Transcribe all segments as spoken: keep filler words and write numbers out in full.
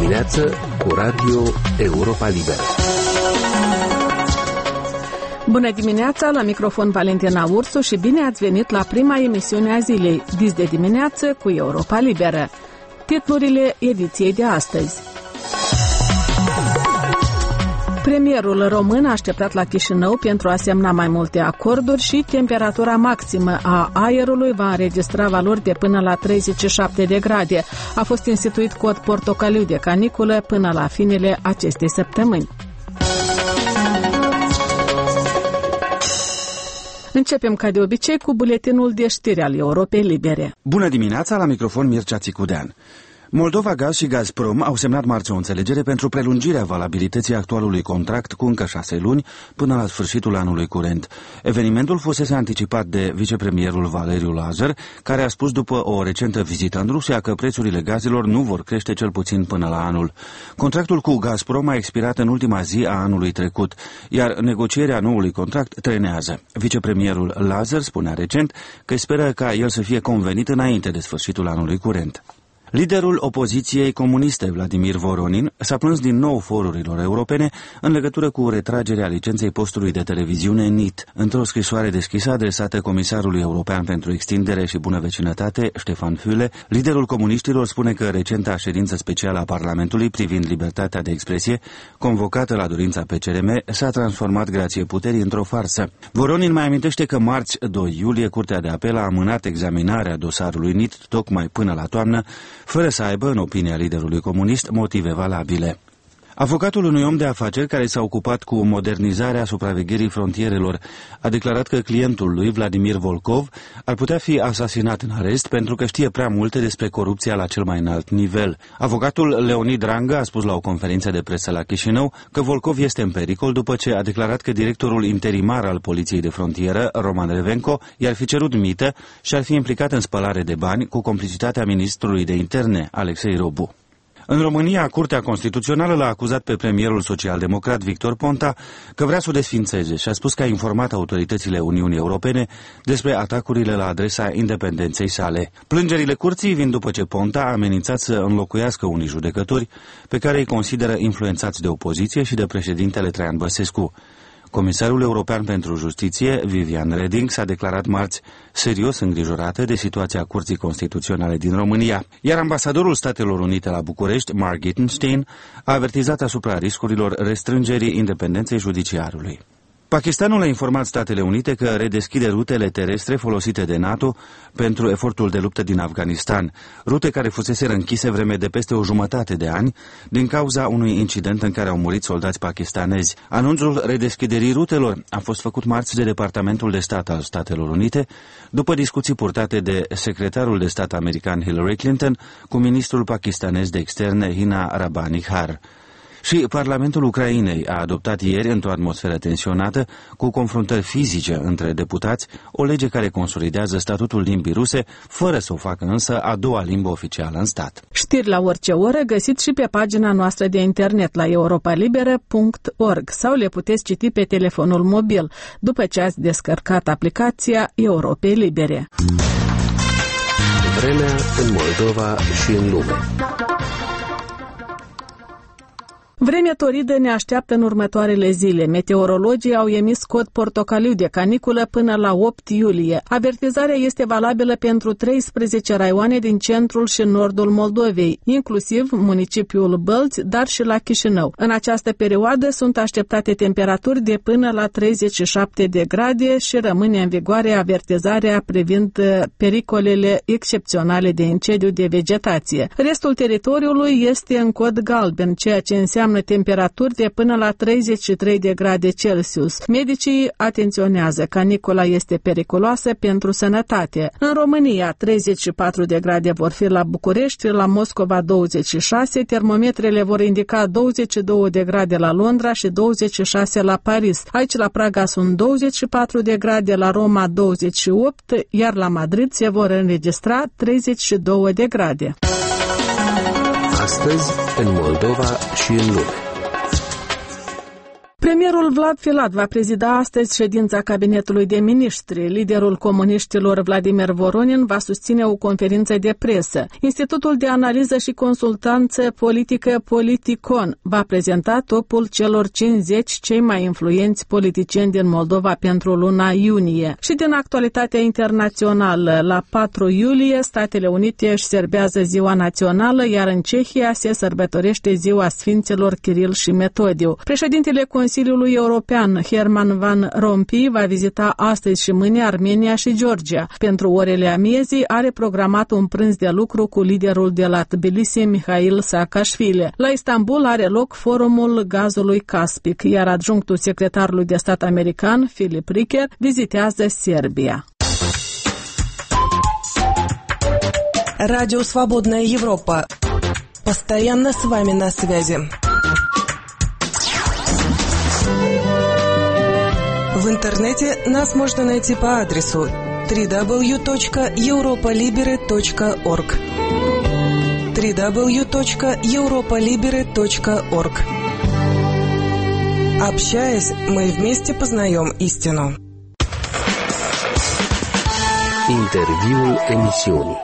dimineață cu Radio Europa Liberă. Bună dimineața, la microfon Valentina Ursu și bine ați venit la prima emisiune a zilei, Dis de dimineață cu Europa Liberă. Titlurile ediției de astăzi. Premierul român a așteptat la Chișinău pentru a semna mai multe acorduri și temperatura maximă a aerului va înregistra valori de până la treizeci și șapte de grade. A fost instituit cod portocaliu de caniculă până la finele acestei săptămâni. Începem ca de obicei cu buletinul de știri al Europei Libere. Bună dimineața, la microfon Mircea Țicudean. Moldova Gaz și Gazprom au semnat marți o înțelegere pentru prelungirea valabilității actualului contract cu încă șase luni până la sfârșitul anului curent. Evenimentul fusese anticipat de vicepremierul Valeriu Lazar, care a spus după o recentă vizită în Rusia că prețurile gazelor nu vor crește cel puțin până la anul. Contractul cu Gazprom a expirat în ultima zi a anului trecut, iar negocierea noului contract trenează. Vicepremierul Lazar spunea recent că speră ca el să fie convenit înainte de sfârșitul anului curent. Liderul opoziției comuniste, Vladimir Voronin, s-a plâns din nou forurilor europene în legătură cu retragerea licenței postului de televiziune N I T. Într-o scrisoare deschisă adresată Comisarului European pentru Extindere și Bună Vecinătate, Stefan Füle, liderul comuniștilor spune că recenta ședință specială a Parlamentului privind libertatea de expresie, convocată la dorința P C R M, s-a transformat grație puterii într-o farsă. Voronin mai amintește că marți doi iulie Curtea de Apel a amânat examinarea dosarului N I T tocmai până la toamnă, fără să aibă, în opinia liderului comunist, motive valabile. Avocatul unui om de afaceri care s-a ocupat cu modernizarea supravegherii frontierelor a declarat că clientul lui, Vladimir Volkov, ar putea fi asasinat în arest pentru că știe prea multe despre corupția la cel mai înalt nivel. Avocatul Leonid Ranga a spus la o conferință de presă la Chișinău că Volkov este în pericol după ce a declarat că directorul interimar al Poliției de Frontieră, Roman Revenco, i-ar fi cerut mită și ar fi implicat în spălare de bani cu complicitatea ministrului de interne, Alexei Robu. În România, Curtea Constituțională l-a acuzat pe premierul social-democrat Victor Ponta că vrea să o desfințeze și a spus că a informat autoritățile Uniunii Europene despre atacurile la adresa independenței sale. Plângerile curții vin după ce Ponta a amenințat să înlocuiască unii judecători pe care îi consideră influențați de opoziție și de președintele Traian Băsescu. Comisarul European pentru Justiție, Viviane Reding, s-a declarat marți serios îngrijorată de situația Curții Constituționale din România, iar ambasadorul Statelor Unite la București, Mark Gittenstein, a avertizat asupra riscurilor restrângerii independenței judiciarului. Pakistanul a informat Statele Unite că redeschide rutele terestre folosite de NATO pentru efortul de luptă din Afganistan, rute care fusese închise vreme de peste o jumătate de ani din cauza unui incident în care au murit soldați pakistanezi. Anunțul redeschiderii rutelor a fost făcut marți de Departamentul de Stat al Statelor Unite, după discuții purtate de secretarul de stat american Hillary Clinton cu ministrul pakistanez de externe Hina Rabbani Har. Și Parlamentul Ucrainei a adoptat ieri, într-o atmosferă tensionată, cu confruntări fizice între deputați, o lege care consolidează statutul limbii ruse, fără să o facă însă a doua limbă oficială în stat. Știri la orice oră găsiți și pe pagina noastră de internet la europa liberă punct org sau le puteți citi pe telefonul mobil, după ce ați descărcat aplicația Europei Libere. Vremea în Moldova și în lume. Vremea toridă ne așteaptă în următoarele zile. Meteorologii au emis cod portocaliu de caniculă până la opt iulie. Avertizarea este valabilă pentru treisprezece raioane din centrul și nordul Moldovei, inclusiv municipiul Bălți, dar și la Chișinău. În această perioadă sunt așteptate temperaturi de până la treizeci și șapte de grade și rămâne în vigoare avertizarea privind pericolele excepționale de incendiu de vegetație. Restul teritoriului este în cod galben, ceea ce înseamnă temperaturi de până la treizeci și trei de grade Celsius. Medicii atenționează, canicula este periculoasă pentru sănătate. În România, treizeci și patru de grade vor fi la București, la Moscova douăzeci și șase, termometrele vor indica douăzeci și două de grade la Londra și douăzeci și șase la Paris. Aici la Praga sunt douăzeci și patru de grade, la Roma douăzeci și opt, iar la Madrid se vor înregistra treizeci și două de grade. Astăzi, în Moldova și în lume. Premierul Vlad Filat va prezida astăzi ședința Cabinetului de Miniștri. Liderul comuniștilor Vladimir Voronin va susține o conferință de presă. Institutul de Analiză și Consultanță Politică Politicon va prezenta topul celor cincizeci cei mai influenți politicieni din Moldova pentru luna iunie. Și din actualitatea internațională, la patru iulie, Statele Unite își serbează ziua națională, iar în Cehia se sărbătorește ziua Sfinților Kiril și Metodiu. Președintele Consiliului European, Herman Van Rompuy, va vizita astăzi și mâine Armenia și Georgia. Pentru orele amiezii are programat un prânz de lucru cu liderul de la Tbilisi, Mihail Saakashvili. La Istanbul are loc forumul gazului Caspic, iar adjunctul secretarului de stat american, Philip Ricker, vizitează Serbia. Радио «Свободная Европа». Постоянно с вами на связи. В интернете нас можно найти по адресу дабл ю дабл ю дабл ю точка европа либере точка орг дабл ю дабл ю дабл ю точка европа либере точка орг. Общаясь, мы вместе познаем истину. Interviul emisiunii.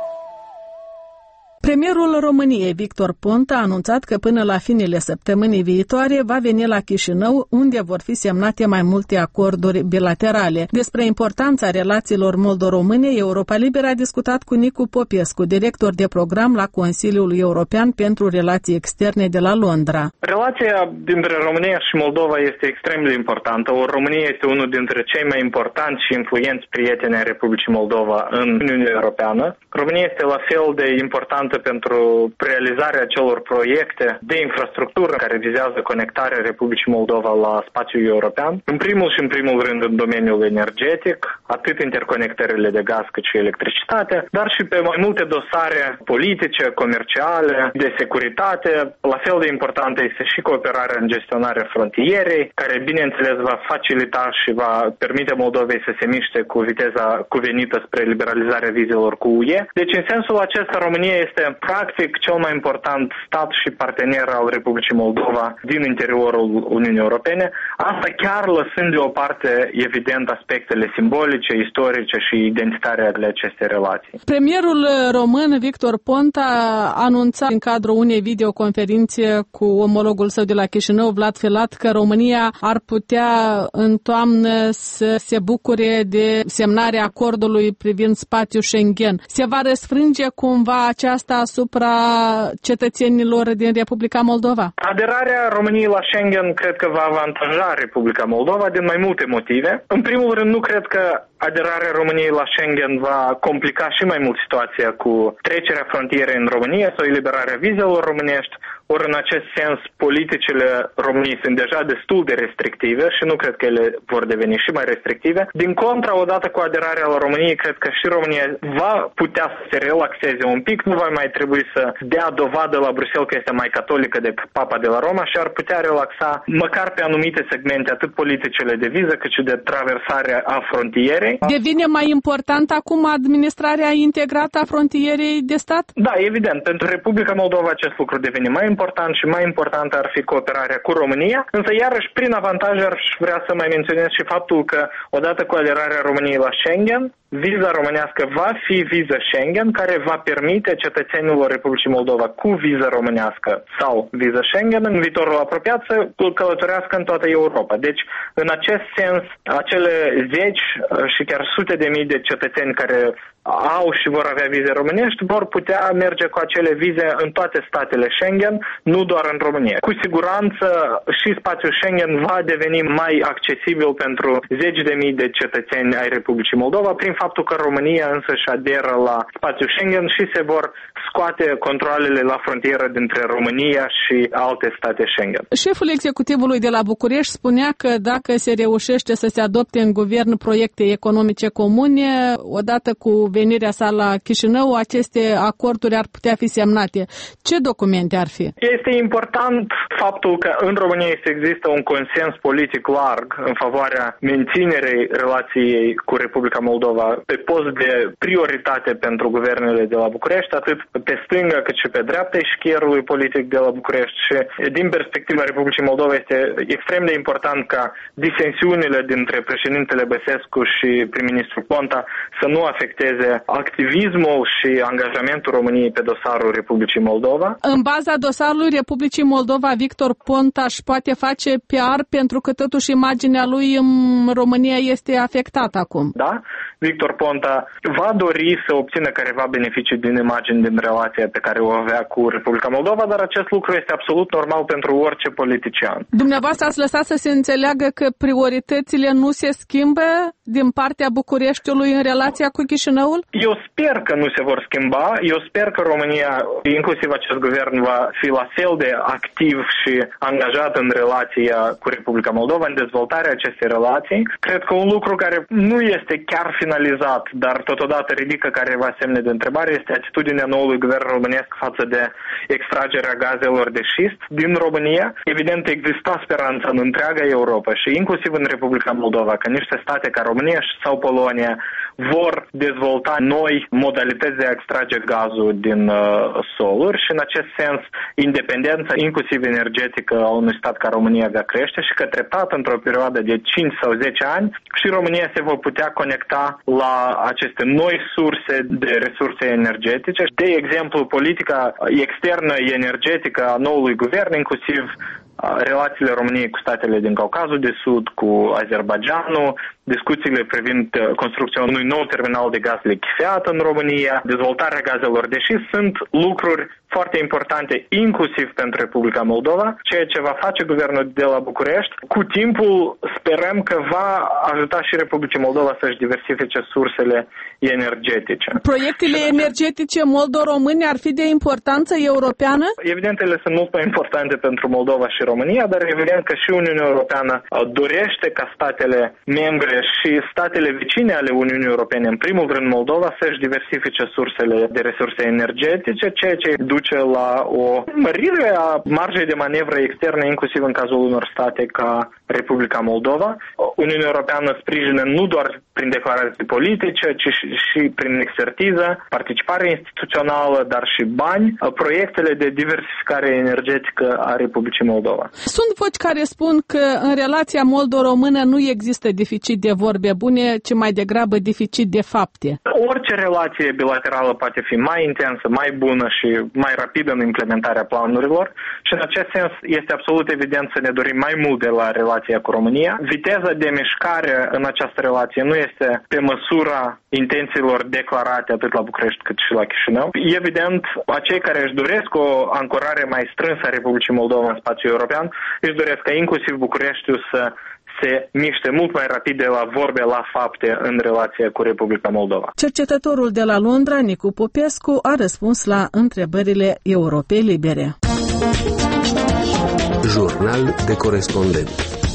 Premierul României, Victor Ponta, a anunțat că până la finele săptămânii viitoare va veni la Chișinău, unde vor fi semnate mai multe acorduri bilaterale. Despre importanța relațiilor moldo-române, Europa Liberă a discutat cu Nicu Popescu, director de program la Consiliul European pentru Relații Externe de la Londra. Relația dintre România și Moldova este extrem de importantă. O România este unul dintre cei mai importanți și influenți prieteni ai Republicii Moldova în Uniunea Europeană. România este la fel de importantă pentru realizarea acelor proiecte de infrastructură care vizează conectarea Republicii Moldova la spațiul european. În primul și în primul rând în domeniul energetic, atât interconectările de gaz cât și electricitate, dar și pe mai multe dosare politice, comerciale, de securitate. La fel de importantă este și cooperarea în gestionarea frontierei, care bineînțeles va facilita și va permite Moldovei să se miște cu viteza cuvenită spre liberalizarea vizelor cu U E. Deci în sensul acesta România este practic cel mai important stat și partener al Republicii Moldova din interiorul Uniunii Europene, asta chiar lăsând deoparte, evident, aspectele simbolice, istorice și identitare ale acestei relații. Premierul român, Victor Ponta, a anunțat în cadrul unei videoconferințe cu omologul său de la Chișinău, Vlad Filat, că România ar putea în toamnă să se bucure de semnarea acordului privind spațiul Schengen. Se va răsfrânge cumva aceasta asupra cetățenilor din Republica Moldova? Aderarea României la Schengen cred că va avantaja Republica Moldova din mai multe motive. În primul rând, nu cred că aderarea României la Schengen va complica și mai mult situația cu trecerea frontierei în România sau eliberarea vizelor românești. Ori în acest sens, politicile României sunt deja destul de restrictive și nu cred că ele vor deveni și mai restrictive. Din contra, odată cu aderarea la României, cred că și România va putea să se relaxeze un pic, nu va mai trebui să dea dovadă la Bruxelles că este mai catolică decât Papa de la Roma și ar putea relaxa măcar pe anumite segmente atât politicile de viză cât și de traversare a frontierei. Devine mai important acum administrarea integrată a frontierei de stat? Da, evident. Pentru Republica Moldova acest lucru devine mai important și mai important ar fi cooperarea cu România, însă iarăși prin avantaje aș vrea să mai menționez și faptul că odată cu aderarea României la Schengen, viza românească va fi viză Schengen, care va permite cetățenilor Republicii Moldova cu viză românească sau viză Schengen în viitorul apropiat să călătorească în toată Europa. Deci, în acest sens, acele zeci și chiar sute de mii de cetățeni care au și vor avea vize românești vor putea merge cu acele vize în toate statele Schengen, nu doar în România. Cu siguranță și spațiul Schengen va deveni mai accesibil pentru zeci de mii de cetățeni ai Republicii Moldova prin faptul că România însă își aderă la spațiul Schengen și se vor scoate controalele la frontieră dintre România și alte state Schengen. Șeful executivului de la București spunea că dacă se reușește să se adopte în guvern proiecte economice comune, odată cu venirea sa la Chișinău, aceste acorduri ar putea fi semnate. Ce documente ar fi? Este important faptul că în România există un consens politic larg în favoarea menținerei relației cu Republica Moldova pe post de prioritate pentru guvernele de la București, atât pe stânga cât și pe dreapta eșchierului politic de la București. Și din perspectiva Republicii Moldova este extrem de important ca disensiunile dintre președintele Băsescu și prim-ministrul Ponta să nu afecteze activismul și angajamentul României pe dosarul Republicii Moldova. În baza dosarului Republicii Moldova, Victor Ponta își poate face P R pentru că totuși imaginea lui în România este afectată acum. Da, Victor Ponta va dori să obțină careva beneficii din imagine din relația pe care o avea cu Republica Moldova, dar acest lucru este absolut normal pentru orice politician. Dumneavoastră ați lăsat să se înțeleagă că prioritățile nu se schimbă din partea Bucureștiului în relația cu Chișinăul? Eu sper că nu se vor schimba. Eu sper că România, inclusiv acest guvern, va fi la fel de activ și angajat în relația cu Republica Moldova, în dezvoltarea acestei relații. Cred că un lucru care nu este chiar finalizat, dar totodată ridică careva semne de întrebare, este atitudinea noului guvern românesc față de extragerea gazelor de șist din România. Evident, exista speranță în întreaga Europa și inclusiv în Republica Moldova, că niște state ca România sau Polonia vor dezvolta noi modalități de a extrage gazul din uh, soluri și în acest sens independența, inclusiv energetică, a unui stat ca România va crește și că treptat într-o perioadă de cinci sau zece ani și România se va putea conecta la aceste noi surse de resurse energetice. De exemplu, politica externă energetică a noului guvern, inclusiv relațiile României cu statele din Caucazul de Sud, cu Azerbaidjanul, discuțiile privind construcția unui nou terminal de gaz lichefiat în România, dezvoltarea gazelor de șist, sunt lucruri foarte importante, inclusiv pentru Republica Moldova, ceea ce va face guvernul de la București. Cu timpul sperăm că va ajuta și Republicii Moldova să-și diversifice sursele energetice. Proiectele energetice moldo-române ar fi de importanță europeană? Evident, ele sunt mult mai importante pentru Moldova și România, dar evident că și Uniunea Europeană dorește ca statele membre și statele vecine ale Uniunii Europene, în primul rând Moldova, să-și diversifice sursele de resurse energetice, ceea ce duce la o mărire a marjei de manevră externe, inclusiv în cazul unor state ca Republica Moldova. Uniunea Europeană sprijină nu doar prin declarații politice, ci și, și prin expertiză, participare instituțională, dar și bani, proiectele de diversificare energetică a Republicii Moldova. Sunt voci care spun că în relația moldo-română nu există deficit de vorbe bune, ci mai degrabă deficit de fapte. Orice relație bilaterală poate fi mai intensă, mai bună și mai rapidă în implementarea planurilor și în acest sens este absolut evident să ne dorim mai mult de la relația cu România. Viteza de mișcare în această relație nu este pe măsura intențiilor declarate atât la București cât și la Chișinău. Evident, acei care își doresc o ancorare mai strânsă a Republicii Moldova în spațiul european, își doresc ca inclusiv Bucureștiul să se miște mult mai rapid de la vorbe la fapte în relația cu Republica Moldova. Cercetătorul de la Londra, Nicu Popescu, a răspuns la întrebările Europei Libere. Jurnal de corespondent.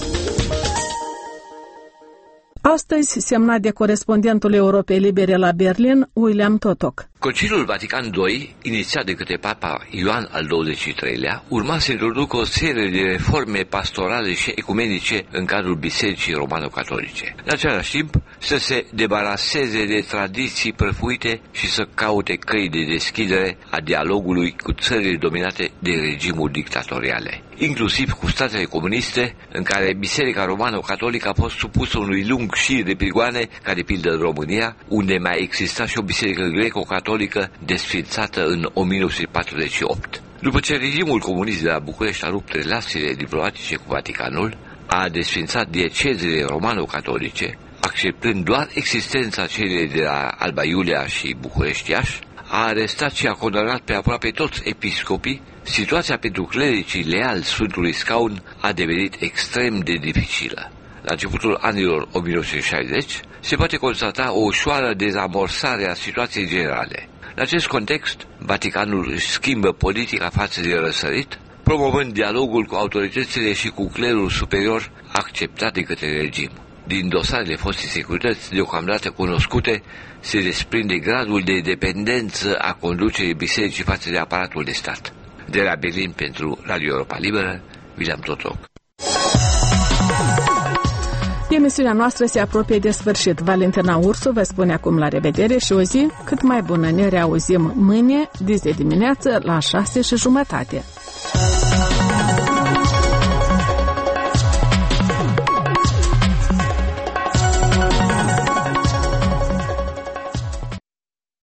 Astăzi semnat de corespondentul Europei Libere la Berlin, William Totoc. Conciliul Vatican doi, inițiat de către Papa Ioan al douăzeci și treilea, urma să introducă o serie de reforme pastorale și ecumenice în cadrul Bisericii Romano-Catolice. În același timp, să se debaraseze de tradiții prăfuite și să caute căi de deschidere a dialogului cu țările dominate de regimuri dictatoriale, inclusiv cu statele comuniste, în care Biserica Romano-Catolică a fost supusă unui lung șir de prigoane, ca de pildă în România, unde mai exista și o biserică greco-catolică desființată în o mie nouă sute patruzeci și opt. După ce regimul comunist de la București a rupt relațiile diplomatice cu Vaticanul, a desființat diecezele romano-catolice, acceptând doar existența celei de la Alba Iulia și București-Iași, a arestat și a condamnat pe aproape toți episcopii, situația pentru clericii leali Sfântului Scaun a devenit extrem de dificilă. La începutul anilor o mie nouă sute șaizeci se poate constata o ușoară dezamorsare a situației generale. În acest context, Vaticanul își schimbă politica față de răsărit, promovând dialogul cu autoritățile și cu clerul superior acceptat de către regim. Din dosarele fostei securități deocamdată cunoscute se desprinde gradul de dependență a conducerii bisericii față de aparatul de stat. De la Berlin pentru Radio Europa Liberă, William Totoc. Emisiunea noastră se apropie de sfârșit. Valentina Ursu vă spune acum la revedere și o zi cât mai bună. Ne reauzim mâine, dis de dimineață, la șase și jumătate.